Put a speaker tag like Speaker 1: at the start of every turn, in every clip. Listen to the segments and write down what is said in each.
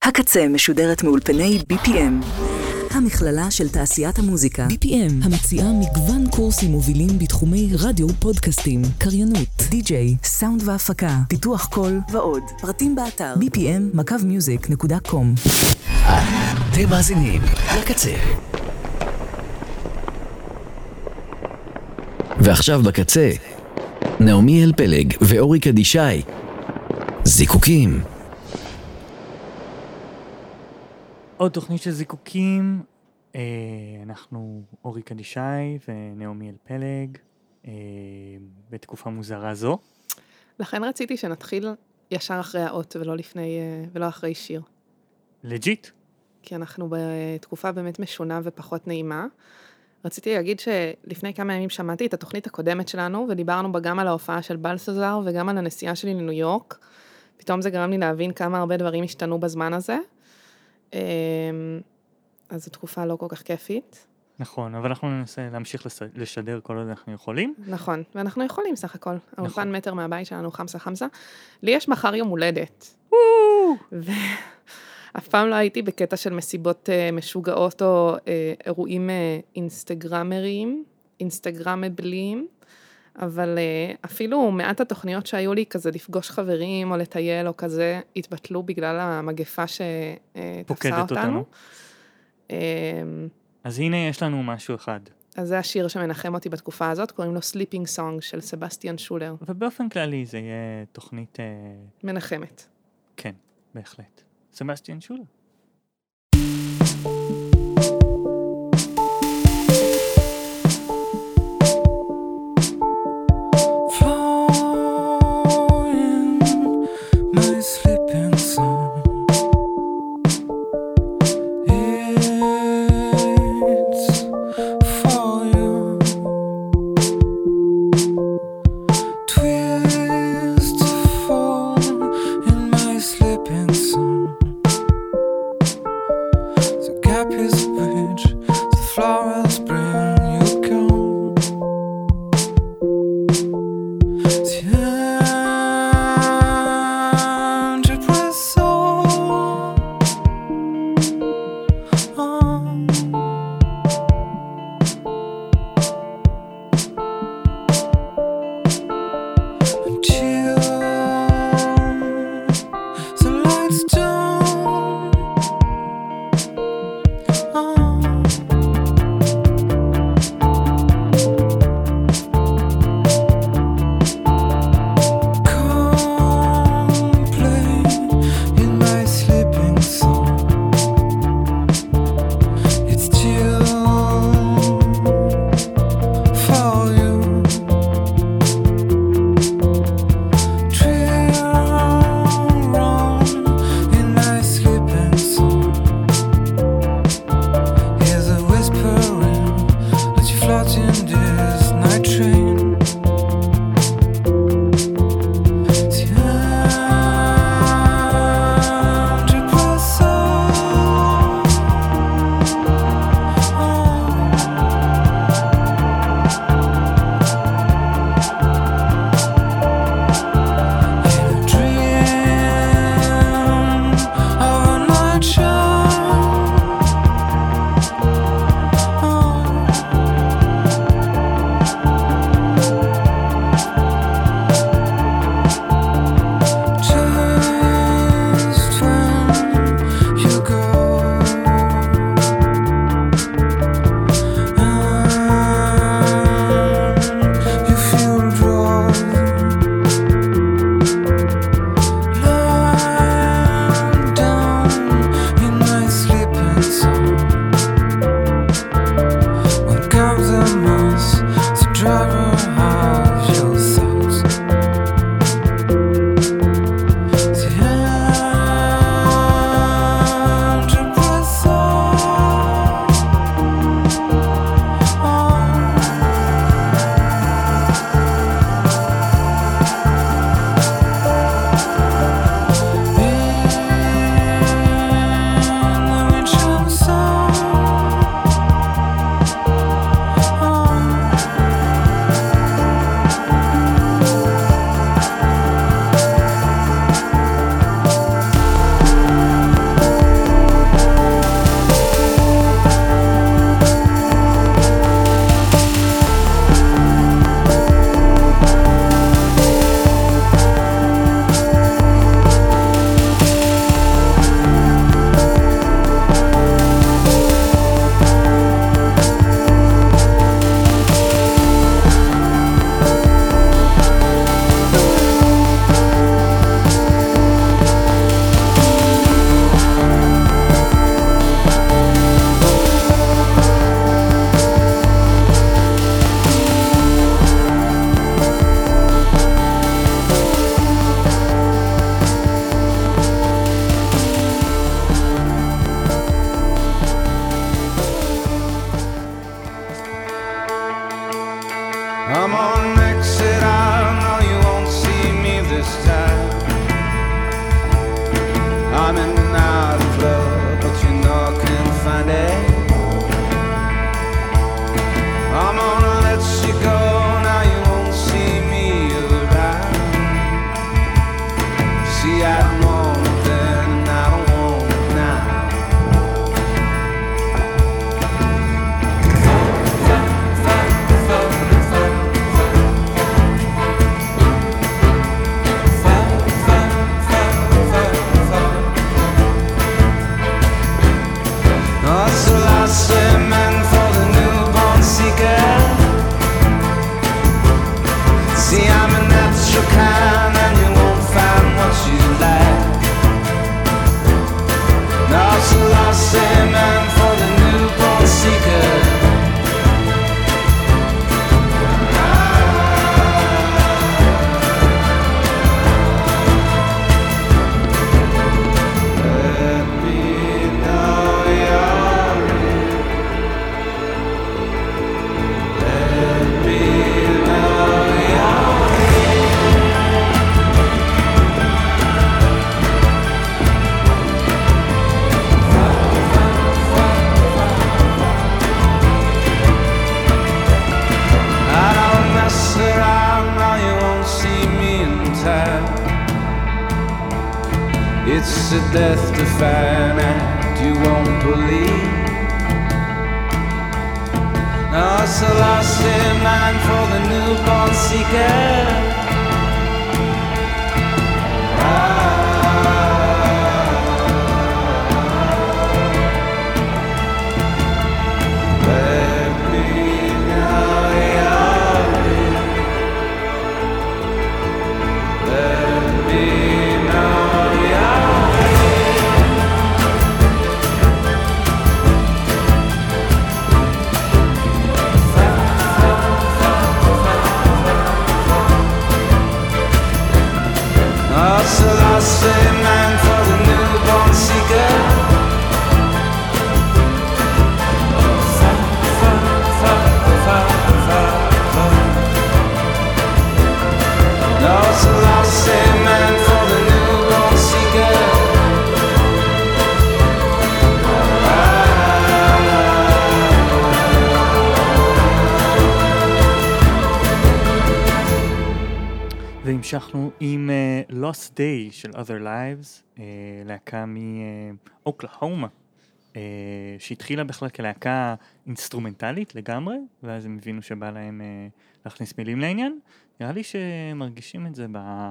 Speaker 1: הקצה משודרת מאולפני BPM, המכללה של תעשיית המוזיקה. BPM, המציעה מגוון קורסים מובילים בתחומי רדיו, פודקאסטים, קריינות, די-ג'יי, סאונד והפקה, פיתוח קול ועוד. פרטים באתר bpm-music.com.
Speaker 2: אתם מאזינים לקצה. ועכשיו בקצה, נעמי אלפלג ואורי קדישאי. זיקוקים.
Speaker 3: עוד תוכנית של זיקוקים, אנחנו אורי קדישאי ונעמי אלפלג, בתקופה מוזרה זו.
Speaker 4: לכן רציתי שנתחיל ישר אחרי האות ולא אחרי שיר.
Speaker 3: לג'יט.
Speaker 4: כי אנחנו בתקופה באמת משונה ופחות נעימה. רציתי להגיד שלפני כמה ימים שמעתי את התוכנית הקודמת שלנו, ודיברנו בה גם על ההופעה של בלסזר וגם על הנסיעה שלי לניו יורק. פתאום זה גרם לי להבין כמה הרבה דברים השתנו בזמן הזה. אז זו תקופה לא כל כך כיפית.
Speaker 3: נכון, אבל אנחנו ננסה להמשיך לשדר כל עוד אנחנו יכולים.
Speaker 4: נכון, ואנחנו יכולים סך הכל. האולפן מטר מהבית שלנו, חמסה. לי יש מחר יום הולדת. ואף פעם לא הייתי בקטע של מסיבות משוגעות או אירועים אינסטגרמבליים, אבל אפילו מעט התוכניות שהיו לי כזה לפגוש חברים או לטייל או כזה, התבטלו בגלל המגפה שתפסה אותנו.
Speaker 3: אז הנה יש לנו משהו אחד.
Speaker 4: אז זה השיר שמנחם אותי בתקופה הזאת, קוראים לו Sleeping Song של סבסטיאן שולר.
Speaker 3: ובאופן כללי זה יהיה תוכנית...
Speaker 4: מנחמת.
Speaker 3: כן, בהחלט. סבסטיאן שולר.
Speaker 5: death-defying act you won't believe. Now it's the last day mine for the newborn seeker. Let me know you're real. Let me know you're real. Oh, so I'll say man for the newborn seeker. No, so I'll say man for the newborn seeker.
Speaker 3: והמשכנו עם Lost Day של Other Lives, להקה מאוקלהומה, שהתחילה בכלל כלהקה אינסטרומנטלית לגמרי, ואז הם הבינו שבא להם להכניס מילים לעניין. נראה לי שמרגישים את זה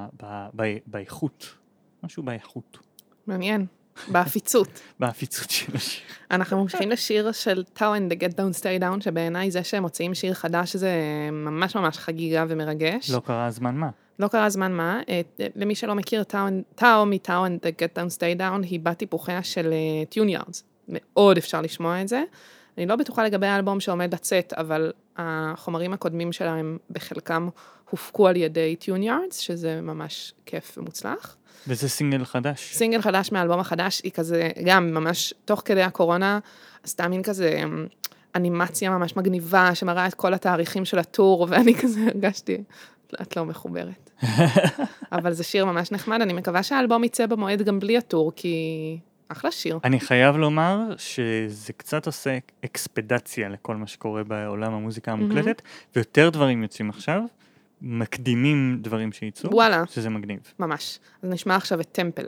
Speaker 3: באיכות, משהו באיכות.
Speaker 4: מעניין, באפיצות.
Speaker 3: באפיצות של השיר.
Speaker 4: אנחנו ממשיכים לשיר של טאו and the Get Down Stay Down, שבעיניי זה שהם מוציאים שיר חדש, זה ממש ממש חגיגה ומרגש.
Speaker 3: לא קרה זמן מה.
Speaker 4: לא קרה זמן מה. למי שלא מכיר, טאו מטאו and the Get Down Stay Down, היא בת טיפוחיה של טיוניארדס. מאוד אפשר לשמוע את זה. אני לא בטוחה לגבי האלבום שעומד לצאת, אבל החומרים הקודמים שלהם בחלקם הופקו על ידי טיוניארדס, שזה ממש כיף ומוצלח.
Speaker 3: וזה סינגל חדש.
Speaker 4: סינגל חדש מהאלבום החדש, היא כזה, גם ממש תוך כדי הקורונה, עשתה מין כזה אנימציה ממש מגניבה, שמראה את כל התאריכים של הטור, ואני כזה הרגשתי, את לא מחוברת. אבל זה שיר ממש נחמד, אני מקווה שהאלבום יצא במועד גם בלי הטור, כי אחלה שיר.
Speaker 3: אני חייב לומר שזה קצת עושה אקספדציה לכל מה שקורה בעולם המוזיקה המוקלטת, ויותר דברים יוצאים עכשיו, מקדימים דברים שייצאו,
Speaker 4: וואלה.
Speaker 3: שזה מגניב.
Speaker 4: ממש. אז נשמע עכשיו את טמפל.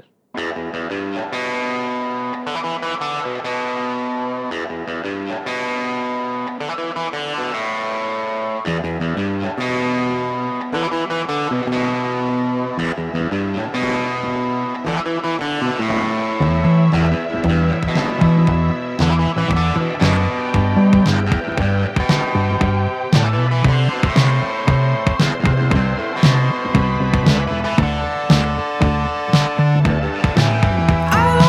Speaker 5: I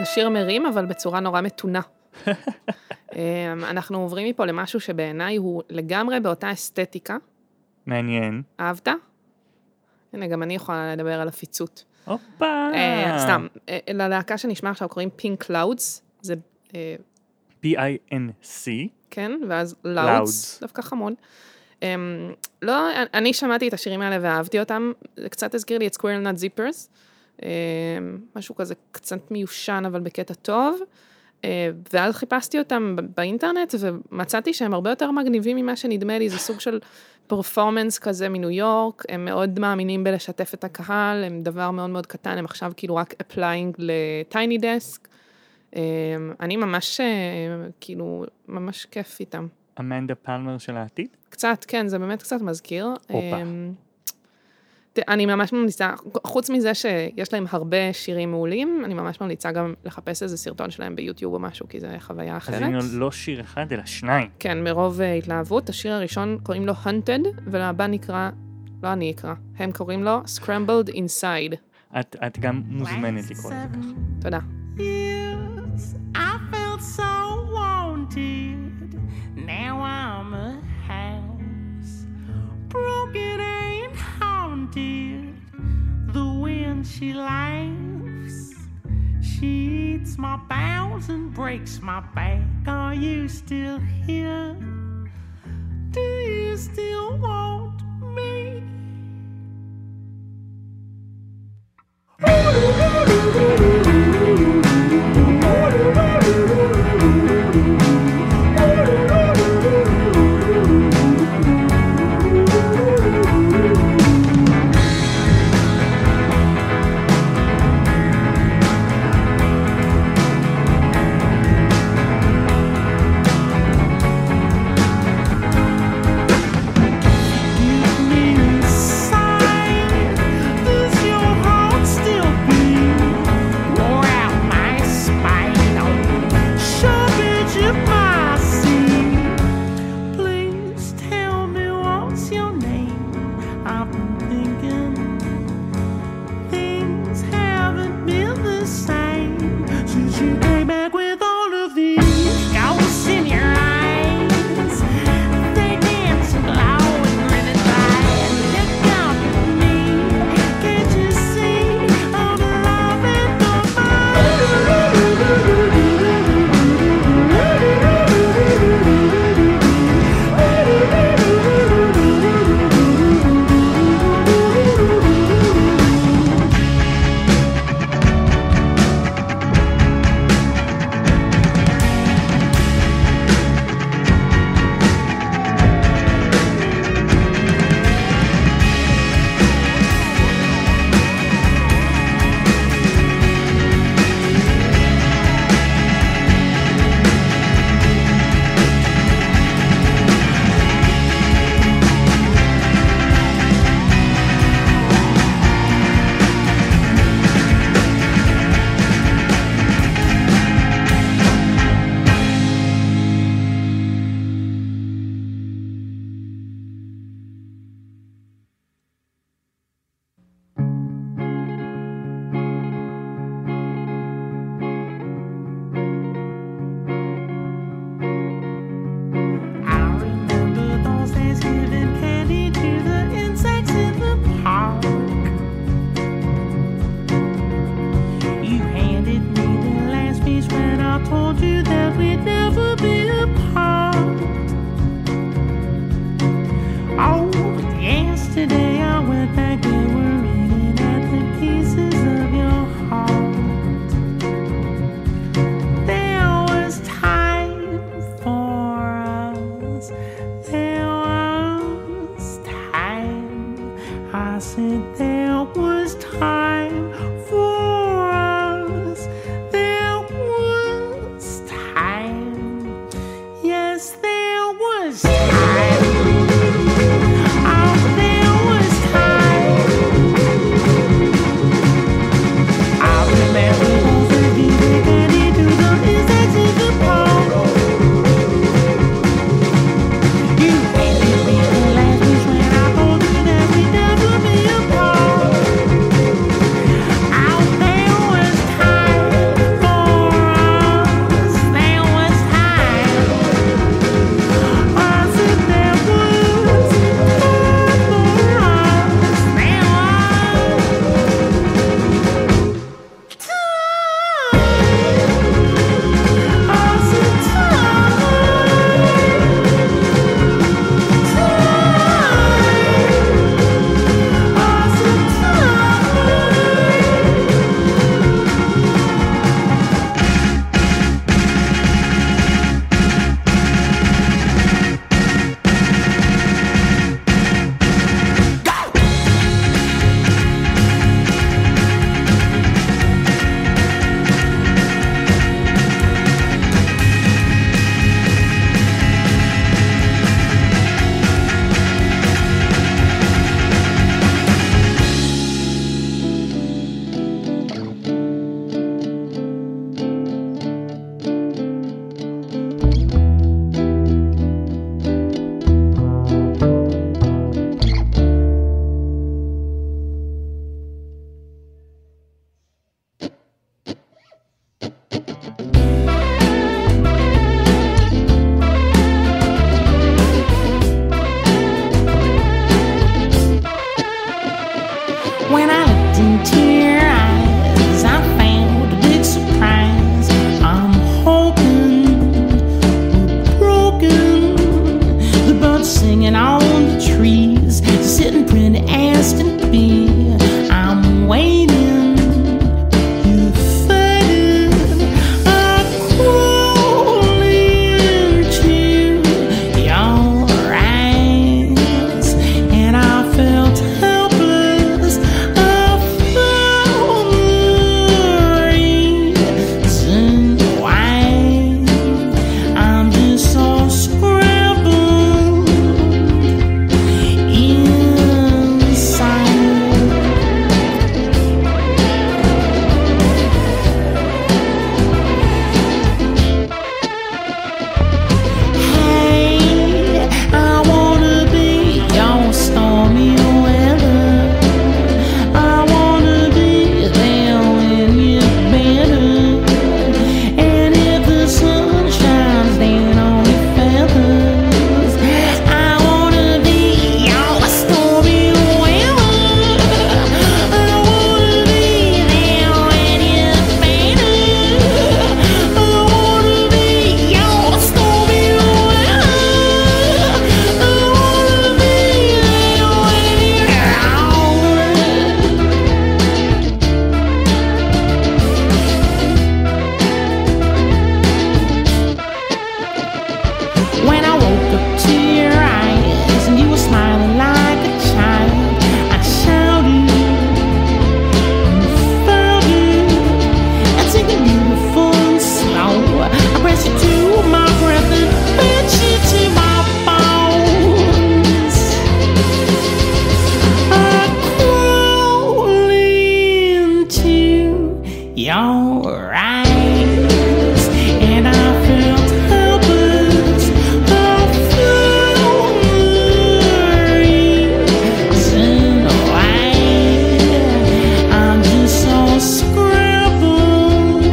Speaker 4: שיר מרים, אבל בצורה נורא מתונה. אנחנו עוברים מפה למשהו שבעיניי הוא לגמרי באותה אסתטיקה.
Speaker 3: מעניין.
Speaker 4: אהבת? הנה, גם אני יכולה לדבר על הפיצות.
Speaker 3: הופה!
Speaker 4: סתם, ללהקה שנשמע עכשיו קוראים Pink Clouds, זה...
Speaker 3: P-I-N-C.
Speaker 4: כן, ואז Louds, דווקא חמוד. לא, אני שמעתי את השירים האלה ואהבתי אותם, זה קצת הזכיר לי את Squirrel Nut Zippers, משהו כזה קצת מיושן, אבל בקטע טוב, ואז חיפשתי אותם באינטרנט, ומצאתי שהם הרבה יותר מגניבים ממה שנדמה לי, זה סוג של פרפורמנס כזה מניו יורק, הם מאוד מאמינים בלשתף את הקהל, הם דבר מאוד מאוד קטן, הם עכשיו כאילו רק applying לטייני דסק, אני ממש, כאילו, ממש כיף איתם.
Speaker 3: אמנדה פלמר של העתיד?
Speaker 4: קצת, כן, זה באמת קצת מזכיר.
Speaker 3: אופה.
Speaker 4: אני ממש ממליצה, חוץ מזה שיש להם הרבה שירים מעולים, אני ממש ממליצה גם לחפש איזה סרטון שלהם ביוטיוב או משהו, כי זה חוויה אחרת.
Speaker 3: אז הנה לא שיר אחד, אלא שניים.
Speaker 4: כן, מרוב התלהבות. השיר הראשון קוראים לו Hunted, ולבא נקרא, לא אני אקרא, הם קוראים לו Scrambled Inside.
Speaker 3: את גם מוזמנת לקרוא את זה.
Speaker 4: תודה.
Speaker 6: Yes, I felt so wanted. Now I'm a house. Broken ain't haunted. The wind she laughs. She eats my bones and breaks my back. Are you still here? Do you still want me? your eyes, and I felt helpless. The reason why I'm just so scrambled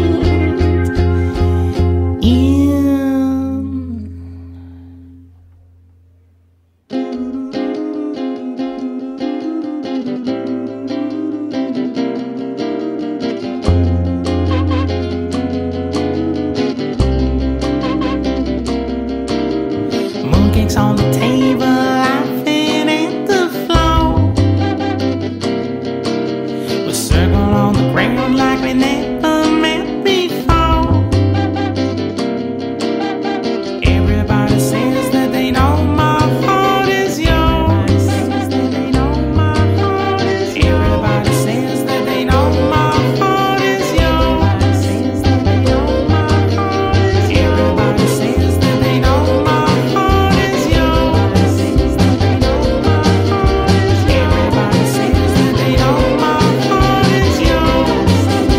Speaker 6: in. Mooncakes on the table, laughing at the floor. We circle on the ground like we never met before. Everybody says that they know my heart is yours. Everybody says that they know my heart is yours. Everybody says that they know my heart is yours. Everybody says that they know my heart is yours.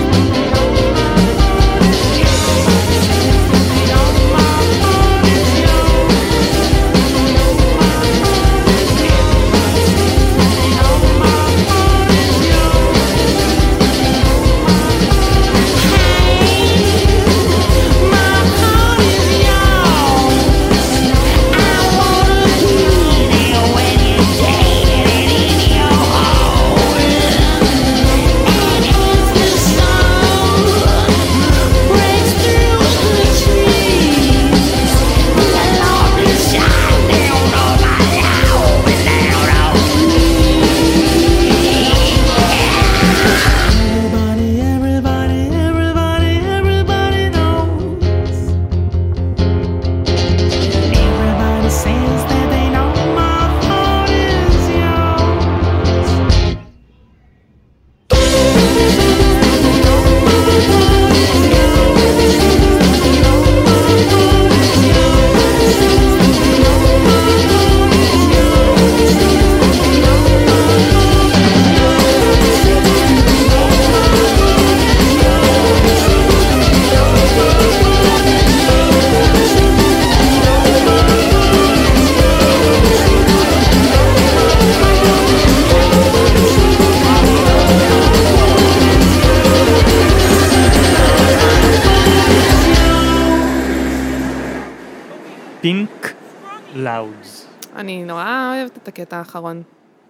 Speaker 3: פינק לאודס.
Speaker 4: אני נורא אוהבת את הקטע האחרון.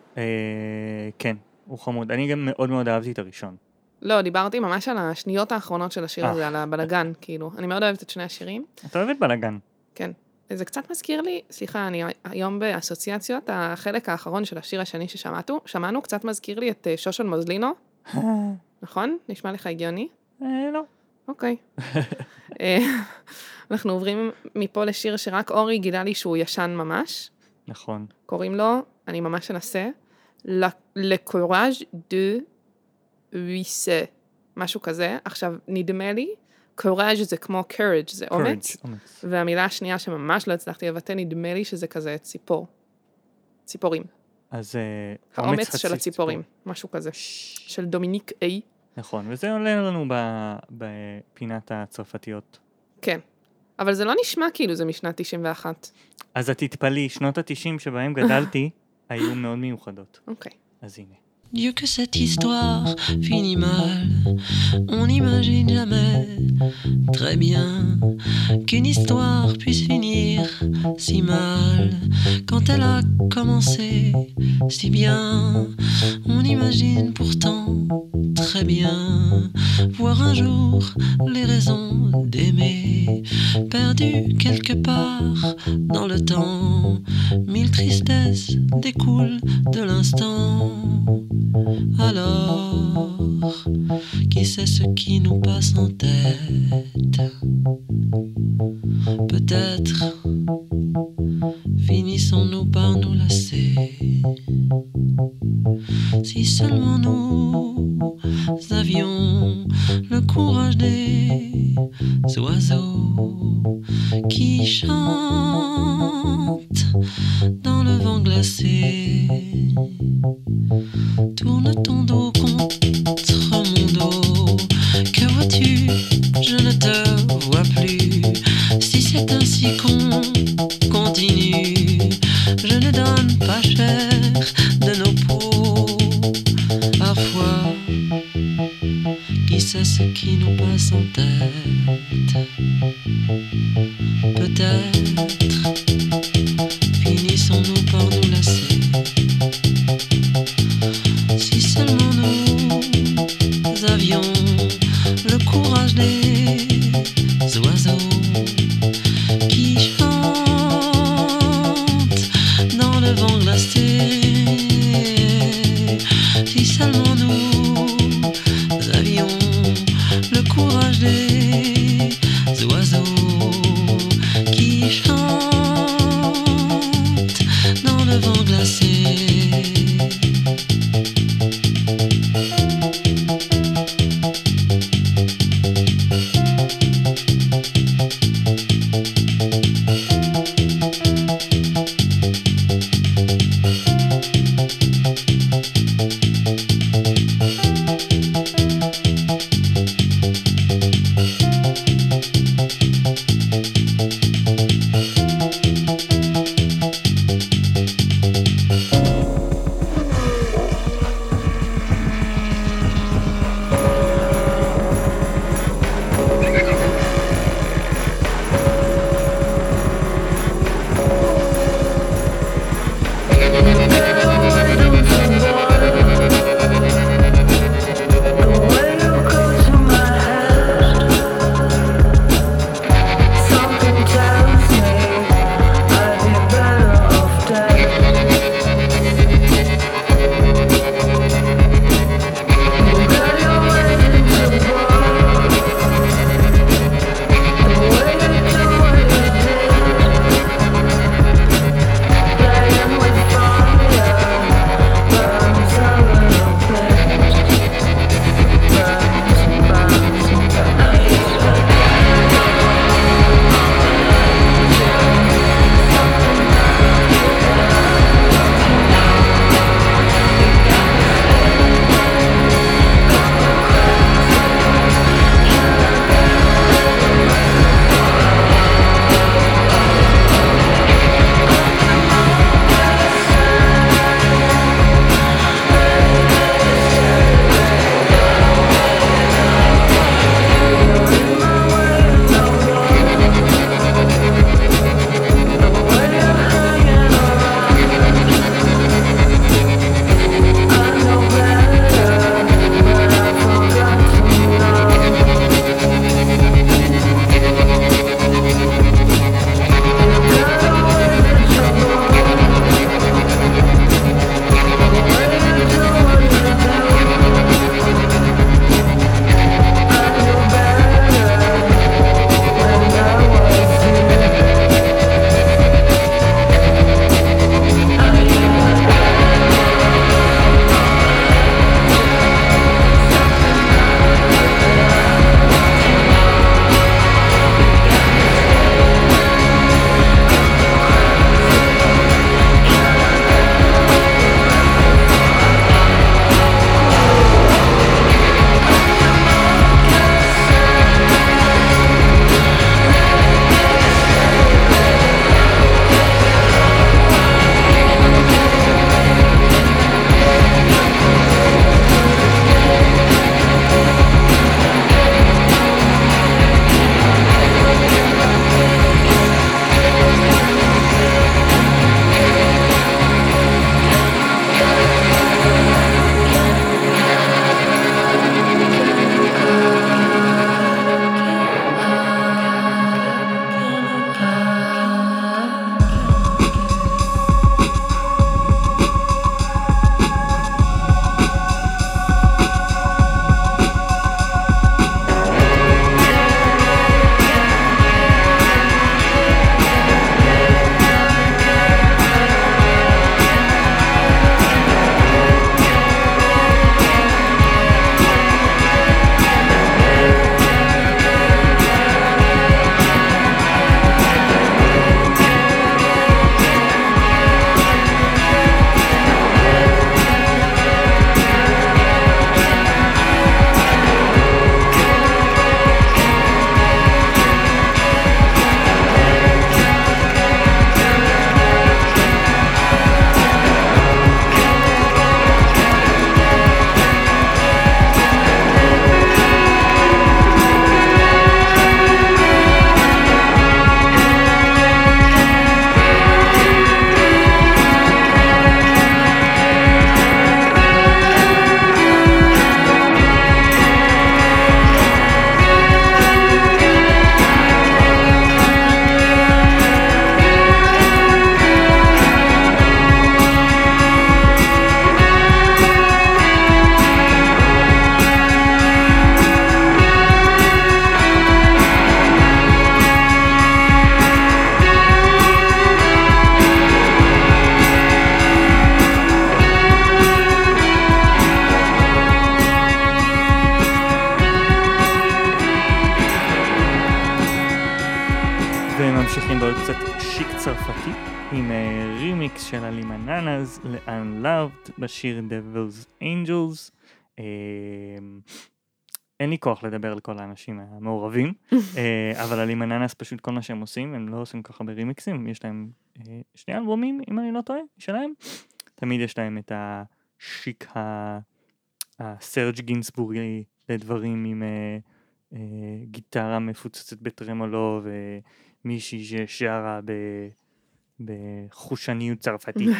Speaker 3: כן, הוא חמוד. אני גם מאוד מאוד אהבתי את הראשון.
Speaker 4: לא, דיברתי ממש על השניות האחרונות של השיר הזה, על הבלגן, כאילו. אני מאוד אוהבת את שני השירים.
Speaker 3: אתה אוהבת בלגן.
Speaker 4: כן. זה קצת מזכיר לי, סליחה, אני היום באסוציאציות, החלק האחרון של השיר השני ששמענו, קצת מזכיר לי את שושן מוזלינו. נכון? נשמע לך הגיוני?
Speaker 3: לא.
Speaker 4: אוקיי. אנחנו עוברים מפה לשיר שרק אורי גילה לי שהוא ישן ממש.
Speaker 3: נכון.
Speaker 4: קוראים לו, אני ממש אנסה, Le Courage de Huisse, משהו כזה. עכשיו, נדמה לי, Courage זה כמו courage, זה אומץ. והמילה השנייה שממש לא הצלחתי לבטא, נדמה לי שזה כזה ציפורים.
Speaker 3: אז
Speaker 4: האומץ של הציפורים, משהו כזה, של דומיניק איי.
Speaker 3: נכון, וזה עולה לנו בפינת הצרפתיות.
Speaker 4: כן, אבל זה לא נשמע כאילו זה משנת 91.
Speaker 3: אז את תתפלי, שנות ה-90 שבהם גדלתי, היו מאוד מיוחדות.
Speaker 4: אוקיי.
Speaker 3: אז הנה.
Speaker 7: Dieu que cette histoire finit mal, on n'imagine jamais très bien qu'une histoire puisse finir si mal. Quand elle a commencé si bien, on imagine pourtant très bien voir un jour les raisons d'aimer perdues quelque part dans le temps. Mille tristesses découlent de l'instant. Alors, qui sait ce qui nous passe en tête? Peut-être finissons-nous par nous lasser. Si seulement nous avions le courage des oiseaux qui chantent dans le vent glacé. Tourne ton dos contre mon dos. Que Qui sait ce qui nous passe en tête? Peut-être finissons-nous par nous lasser. Si seulement nous avions le courage des oiseaux qui chantent dans le vent glacé. Si seulement nous avions le courage des oiseaux qui chantent dans le vent glacé.
Speaker 3: ממשיכים בעוד קצת שיק צרפתי עם רימיקס של הלימננז ל-Unloved בשיר Devil's Angels. אין לי כוח לדבר על כל האנשים המעורבים, אבל הלימננז פשוט כל מה שהם עושים, הם לא עושים ככה ברימיקסים, יש להם שני אלבומים, אם אני לא טועה, שלהם. תמיד יש להם את השיק הסרג' גינסבורי לדברים עם גיטרה מפוצצת בטרמולו ומישהי ששרה בחושניות צרפתית.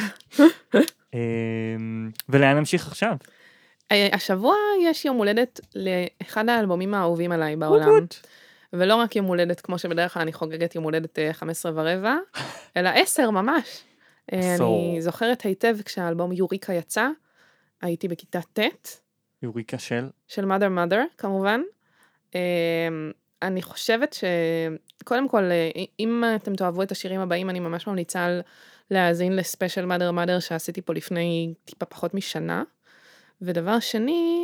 Speaker 3: ולאן נמשיך עכשיו?
Speaker 4: השבוע יש יום הולדת לאחד האלבומים האהובים עליי בעולם. ולא רק יום הולדת, כמו שבדרך כלל אני חוגגת יום הולדת 15:15, אלא 10 ממש. אני זוכרת היטב כשהאלבום יוריקה יצא, הייתי בכיתה ט'.
Speaker 3: יוריקה של?
Speaker 4: של Mother כמובן. אני חושבת שקודם כל, אם אתם תאהבו את השירים הבאים, אני ממש ממליצה להאזין לספיישל Mother שעשיתי פה לפני טיפה פחות משנה. ודבר שני,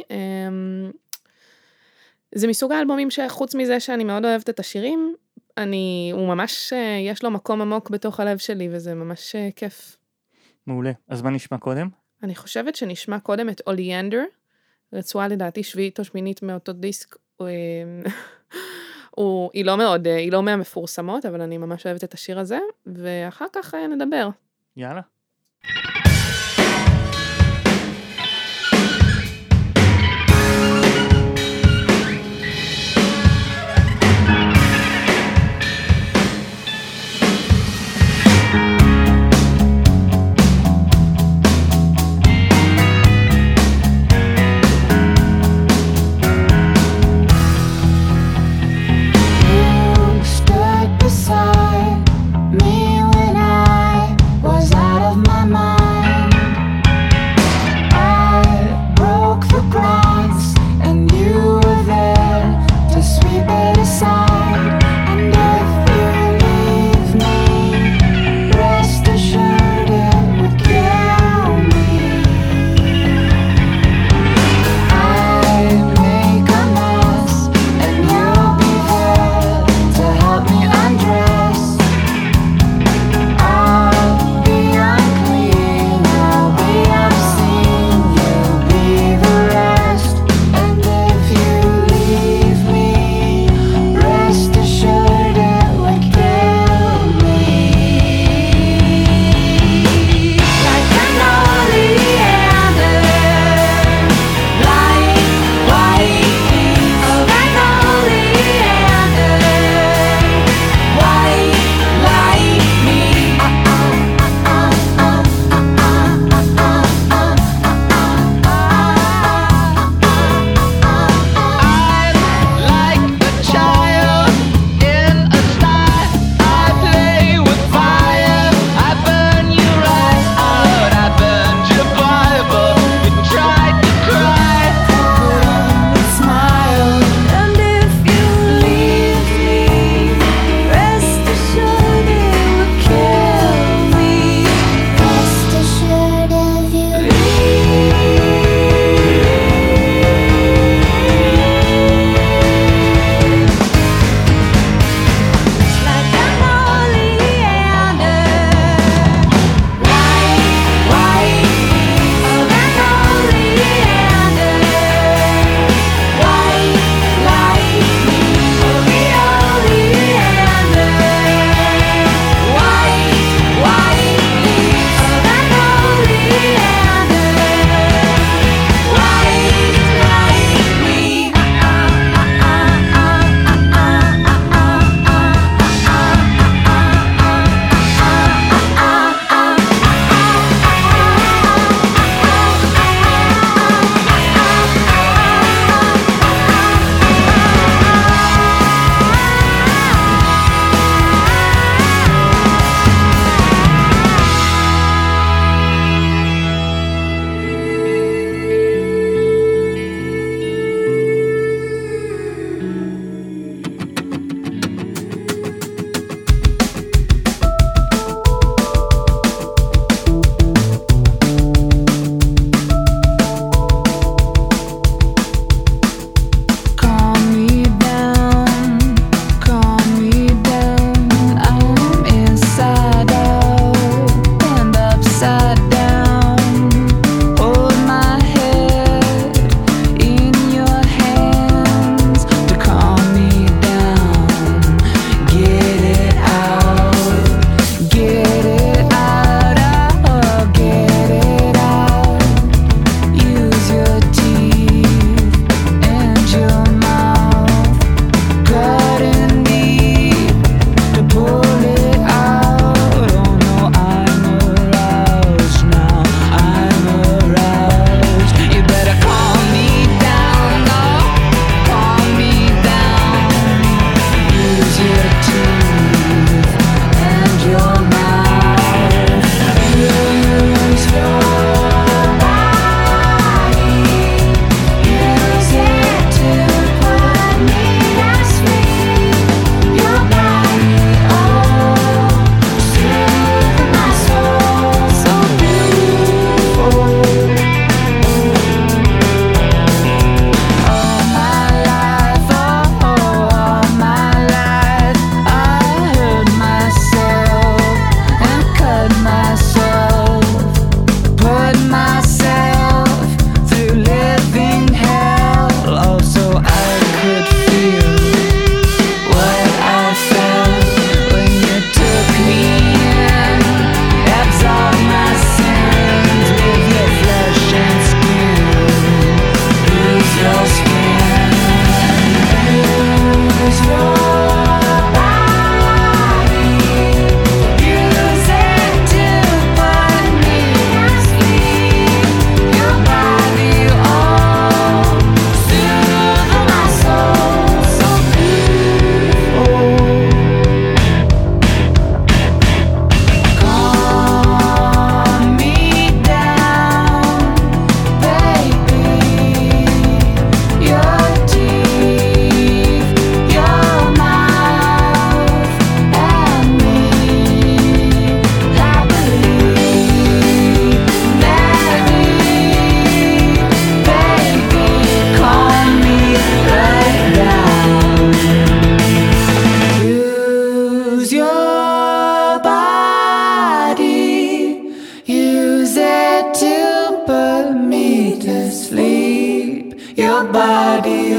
Speaker 4: זה מסוג האלבומים שחוץ מזה שאני מאוד אוהבת את השירים, הוא ממש, יש לו מקום עמוק בתוך הלב שלי, וזה ממש כיף.
Speaker 3: מעולה. אז מה נשמע קודם?
Speaker 4: אני חושבת שנשמע קודם את אוליאנדר, רצועה לדעתי שביעית או שמינית מאותו דיסק, היא לא מהמפורסמות, אבל אני ממש אוהבת את השיר הזה, ואחר כך נדבר.
Speaker 3: יאללה.
Speaker 8: Beside me when I was out of my mind.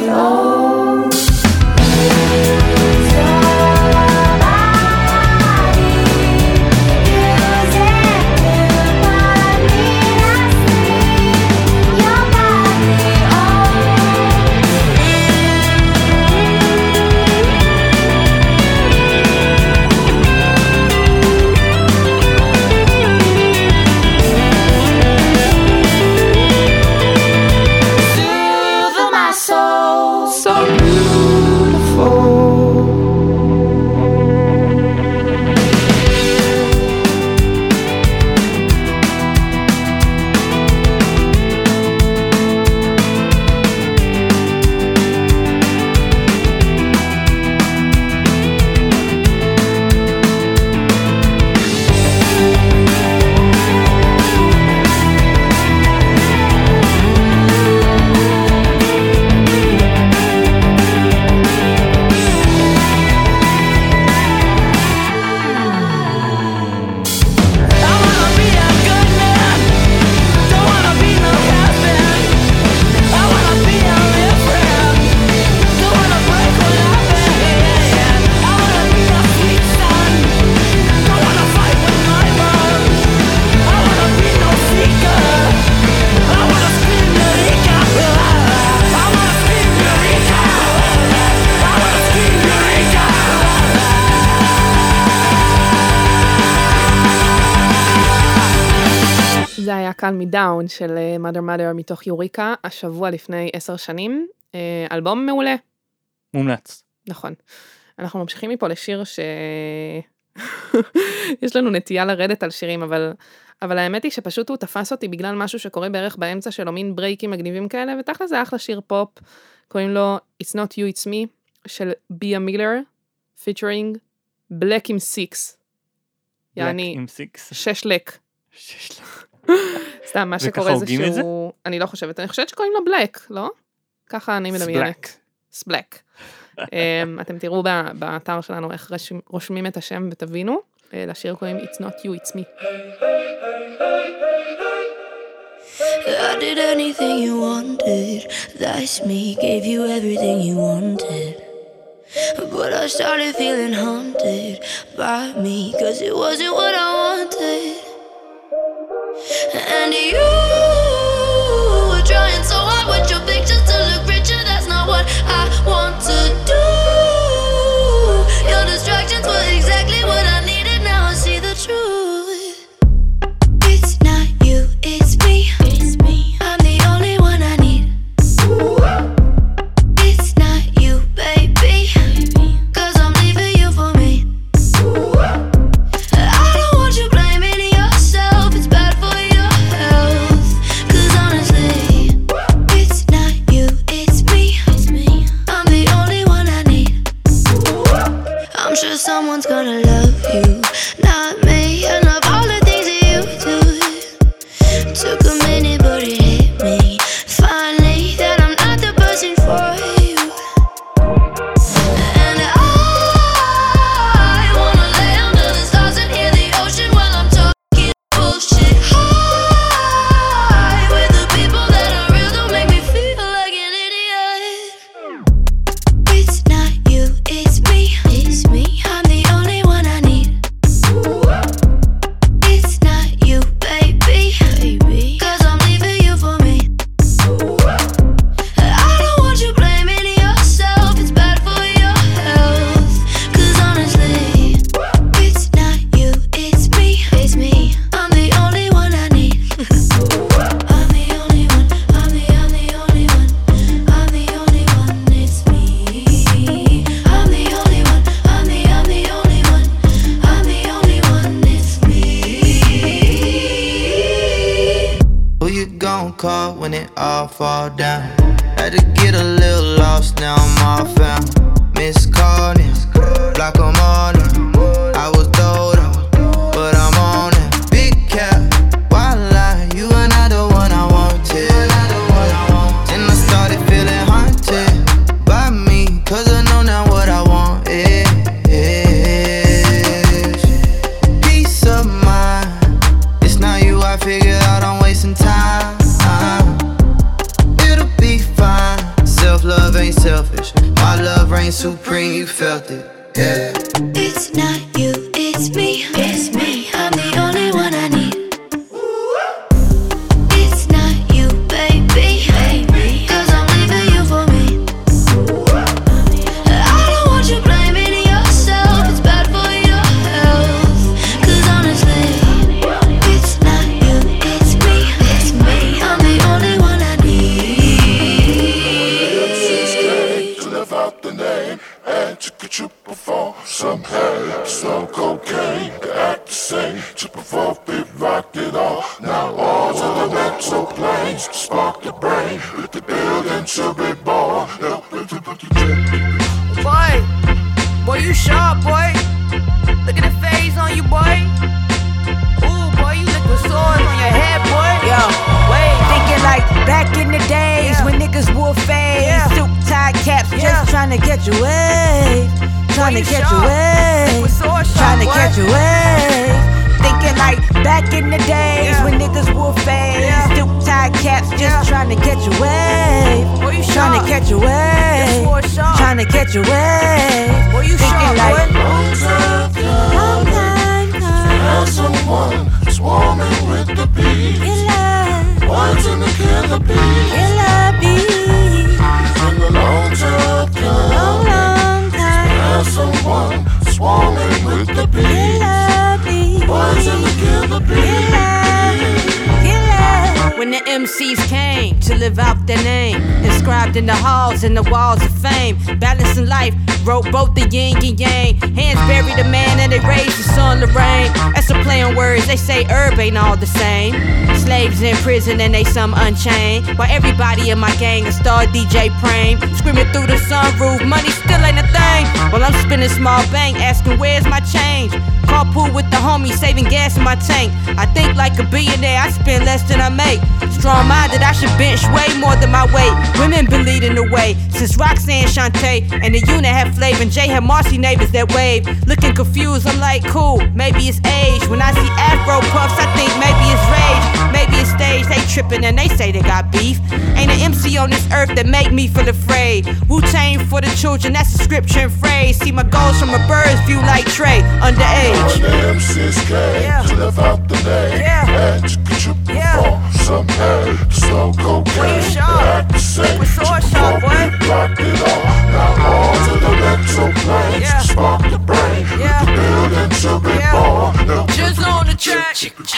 Speaker 4: קל מדאון של Mother Mother מתוך יוריקה, השבוע לפני 10 שנים, אלבום מעולה.
Speaker 3: מומלץ.
Speaker 4: נכון. אנחנו ממשיכים מפה לשיר יש לנו נטייה לרדת על שירים, אבל האמת היא שפשוט הוא תפס אותי בגלל משהו שקורה בערך באמצע שלו, מין ברייקים מגניבים כאלה, ותכל'ס זה אחלה שיר פופ, קוראים לו It's Not You It's Me, של ביה מילר, featuring Black עם 6. יעני, 6 לק. סתם, מה שקורה זה שהוא... אני לא חושבת, אני חושבת שקוראים לו בלק, לא? ככה אני מדמיינת. סבלק. אתם תראו באתר שלנו איך רושמים את השם ותבינו. לשיר קוראים It's Not You, It's Me.
Speaker 8: I did anything you wanted. That's me, gave you everything you wanted. But I started feeling haunted by me, 'cause it wasn't what I wanted. And you were trying so hard with your pictures to look richer. That's not what I want to do. Your distractions were exactly what I needed. Now I see the truth. It's not you, it's me. It's me. I'm the only one I need. It's not you, baby. 'Cause I'm leaving you for me. I don't want you blaming yourself. It's bad for your health. 'Cause honestly, it's not you, it's me. It's me. I'm the only one I need. I'm sure someone's gonna love you, not me. And of all the things that you do, took a minute but it hit me finally that I'm not the person for you. And I wanna lay under the stars and hear the ocean while I'm talking bullshit. High with the people that are real, don't make me feel like an idiot. It's not you, it's me. It's me. I'm the only one I need. It's not you, baby. 'Cause I'm leaving you for me. I don't want you blaming yourself. It's bad for your health. 'Cause honestly, it's not you, it's me. It's me. I'm the only one I need. I'm the only one. I'm the only one. I'm the only one. It's me. I'm the only one. I'm the only one. I'm the only one. It's me.
Speaker 9: Who you gon' call when it all fall down? Had to get a little lost, now I'm all found. Missed calling, block 'em all now. I was throwed up, but I'm on it. Big cap, why lie? You are not the one I wanted. Then I started feeling haunted by me, 'cause I know now what I want is peace of mind. It's not you, I figured out I'm wasting time. It'll be fine. Self-love ain't selfish. My love reigns supreme, you felt it. Yeah.
Speaker 8: It's not you, it's me. It's me. I'm the only one I need. It's not you, baby. Cause I'm leaving you for me. I don't want you blaming yourself. It's bad for your health. Cause honestly, it's not you, it's me. It's me. I'm the only one I need.
Speaker 10: To live out the name and to get you before some head, some cocaine, to act the same, to perform, be rock it all. Now all to the mental planes, spark the brain, with the building to be born.
Speaker 11: Boy, you sharp, boy. Look at the phase on you, boy. Ooh, boy, you liquid swords on your head, boy. Yo, wait, thinking like back in the days when niggas wore fades, suit tie caps, just trying to catch your wave. Trying to catch your wave. Trying to catch your wave. Thinking like back in the days when niggas wore fades, suit tie caps, just trying to catch your wave. Trying to catch your wave. Trying to catch your wave. Thinking like
Speaker 10: long time, have someone swarming with the bees. Boys in the killer bees. In the long time, have someone swarming with the bees. Boys in the killer bees.
Speaker 11: when the MCs came to live out their name, inscribed in the halls and the walls of fame. Balancing life, wrote both the yin and yang. Hands buried a man and they raised the sun to rain. That's a play on words, they say herb ain't all the same. Slaves in prison and they some unchained, while everybody in my gang a star DJ Prame. Screaming through the sunroof, money still ain't a thing. While I'm spinning small bank, asking where's my change. Carpool with the homies, saving gas in my tank. I think like a billionaire, I spend less than I make. Strong-minded, I should bench way more than my weight. Women been leading the way since Roxanne, Shantae, and the unit had flavor, and Jay had Marcy neighbors that wave. Looking confused, I'm like, cool, maybe it's age. When I see Afro puffs, I think maybe it's rage. Maybe it's stage, they tripping and they say they got beef. Ain't an MC on this earth that make me feel afraid. Wu-Tang for the children, that's a scripture and phrase. See my goals from a bird's view like Trey, underage.
Speaker 10: When the MCs came to live out the name, and to get you before some head, slow cocaine, they act the same. Before we blocked it all, now all to the mental plane, spark the brain, with the building to be born.
Speaker 11: Just on the track.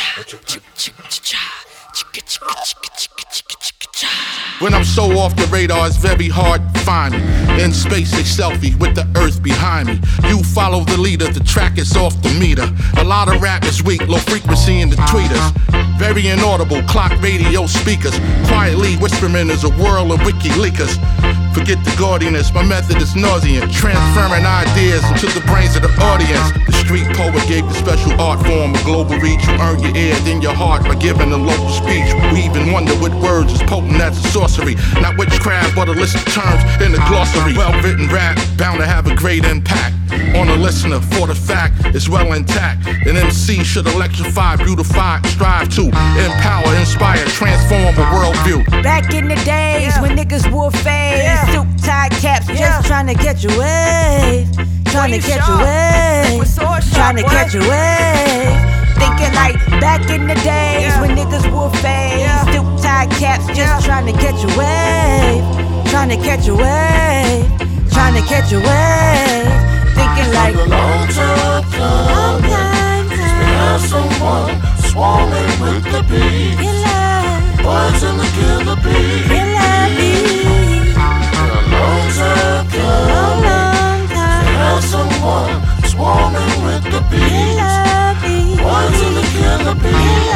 Speaker 10: When I'm so off the radar, it's very hard to find me. In space, a selfie with the earth behind me. You follow the leader, the track is off the meter. A lot of rap is weak, low frequency in the tweeters. Very inaudible, clock radio speakers. Quietly whispering is a whirl of WikiLeakers. Forget the gaudiness, my method is nauseant. Transferring ideas into the brains of the audience. The street poet gave the special art form a global reach. You earn your ear, then your heart by giving a local speech. We even wonder what words is potent as a sorcery. Not witchcraft, but a list of terms in the glossary. Well-written rap, bound to have a great impact on a listener, for the fact it's well intact. An MC should electrify, beautify, strive to empower, inspire, transform a worldview.
Speaker 11: Back in the days when niggas wore fades, suit tie caps, just trying to catch a wave. Trying to catch a wave. Trying to catch a wave. Thinking like back in the days when niggas wore fades, suit tie caps, just trying to catch a wave. Trying to catch a wave. Trying to catch a wave. Thinking like
Speaker 10: a long time coming. We have someone swarming with the bees. Boys in the killer bees. A long time coming. We have someone swarming with the bees. Boys in the killer bees.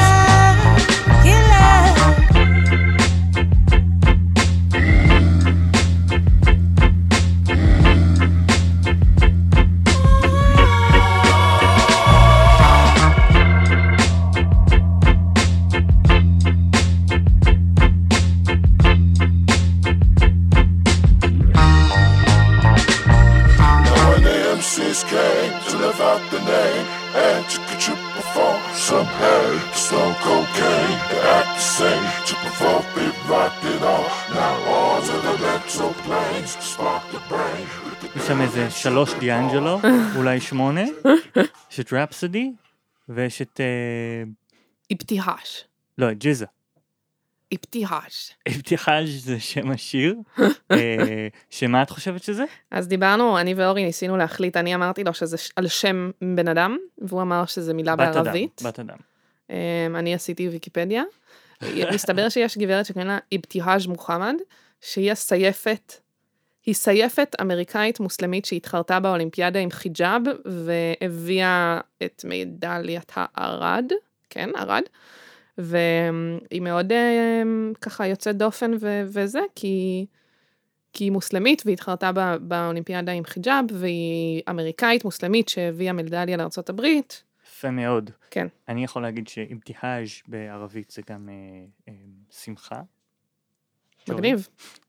Speaker 10: Came to live out the name and to get you before some head, slow cocaine, they act the same. To perform, we rocked it all. Now all to the mental planes.
Speaker 3: יש שם איזה 3 דיאנג'לו, אולי 8, יש את רפסודי, ויש את...
Speaker 4: איבטיהאש.
Speaker 3: לא, את ג'יזה.
Speaker 4: איבטיהאש.
Speaker 3: איבטיהאש זה שם השיר. שמה את חושבת שזה?
Speaker 4: אז דיברנו, אני ואורי ניסינו להחליט, אני אמרתי לו שזה על שם בן אדם, והוא אמר שזה מילה בערבית.
Speaker 3: בת אדם.
Speaker 4: אני עשיתי ויקיפדיה. מסתבר שיש גברת שקוראים לה איבטיהאש מוחמד, שהיא הסייפת, היא סייפת אמריקאית מוסלמית שהתחרתה באולימפיאדה עם חיג'אב, והביאה את מדליית הארד, כן, ארד, והיא מאוד ככה יוצאת דופן וזה, כי היא מוסלמית והתחרתה באולימפיאדה עם חיג'אב, והיא אמריקאית מוסלמית שהביאה מדליה לארצות הברית.
Speaker 3: יפה מאוד.
Speaker 4: כן.
Speaker 3: אני יכול להגיד שאיבטיהאש בערבית זה גם שמחה.
Speaker 4: מגניב.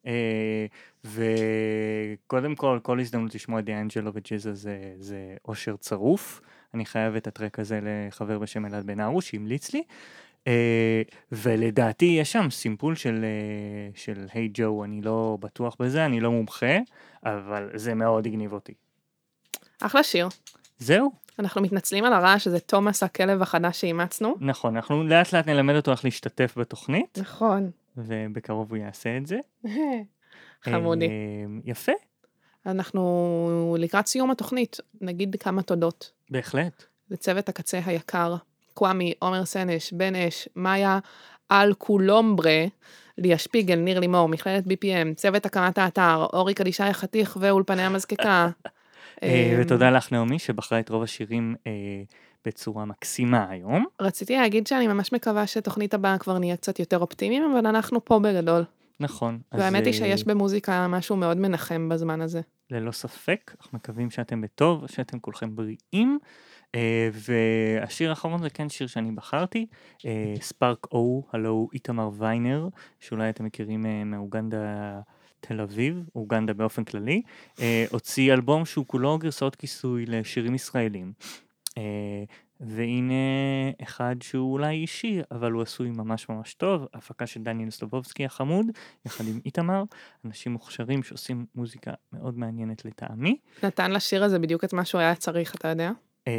Speaker 3: וקודם כל הזדמנות לשמוע דיאנג'לו וג'יזה זה אושר צרוף. אני חייב את הטרק הזה לחבר בשם אלעד בן ארו שהמליץ לי. ולדעתי יש שם סימפול של היי ג'ו, אני לא בטוח בזה, אני לא מומחה, אבל זה מאוד הגניב אותי.
Speaker 4: אחלה שיר.
Speaker 3: זהו.
Speaker 4: אנחנו מתנצלים על הרעש, שזה תומאס הכלב החדש שאימצנו.
Speaker 3: נכון, אנחנו לאט לאט נלמד אותו איך להשתתף בתוכנית. נכון. ובקרוב הוא יעשה את זה.
Speaker 4: חמודי.
Speaker 3: יפה.
Speaker 4: אנחנו לקראת סיום התוכנית, נגיד כמה תודות.
Speaker 3: בהחלט.
Speaker 4: לצוות הקצה היקר, קוואמי, עומר סנש, בן אש, מאיה אלקולומברה, ליה שפיגל, ניר לימור, מכללת BPM, צוות הקמת האתר, אורי קדישי החתיך ואולפני המזקקה.
Speaker 3: ותודה לך נעמי שבחרה את רוב השירים בצורה מקסימה היום.
Speaker 4: רציתי להגיד שאני ממש מקווה שתוכנית הבאה כבר נהיה קצת יותר אופטימיים, אבל אנחנו פה בגדול.
Speaker 3: נכון.
Speaker 4: והאמת היא שיש במוזיקה משהו מאוד מנחם בזמן הזה.
Speaker 3: ללא ספק, אנחנו מקווים שאתם בטוב, שאתם כולכם בריאים, והשיר האחרון זה כן שיר שאני בחרתי, ספארק או, הלו איתמר ויינר, שאולי אתם מכירים מאוגנדה תל אביב, אוגנדה באופן כללי, הוציא אלבום שהוא כולו גרסאות כיסוי לשירים ישראלים, והנה אחד שהוא אולי אישי, אבל הוא עשוי ממש ממש טוב, הפקה של דניאל סלובובסקי החמוד, יחד עם איתמר, אנשים מוכשרים שעושים מוזיקה מאוד מעניינת לטעמי.
Speaker 4: נתן לשיר הזה בדיוק את מה שהוא היה צריך, אתה יודע?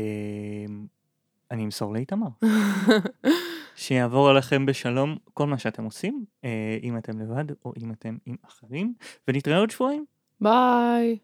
Speaker 3: אני אמסור לאיתמר. שיעבור עליכם בשלום כל מה שאתם עושים, אם אתם לבד או אם אתם עם אחרים, ונתראה עוד שבועיים.
Speaker 4: ביי.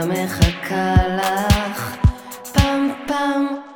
Speaker 8: מחכה לך פעם פעם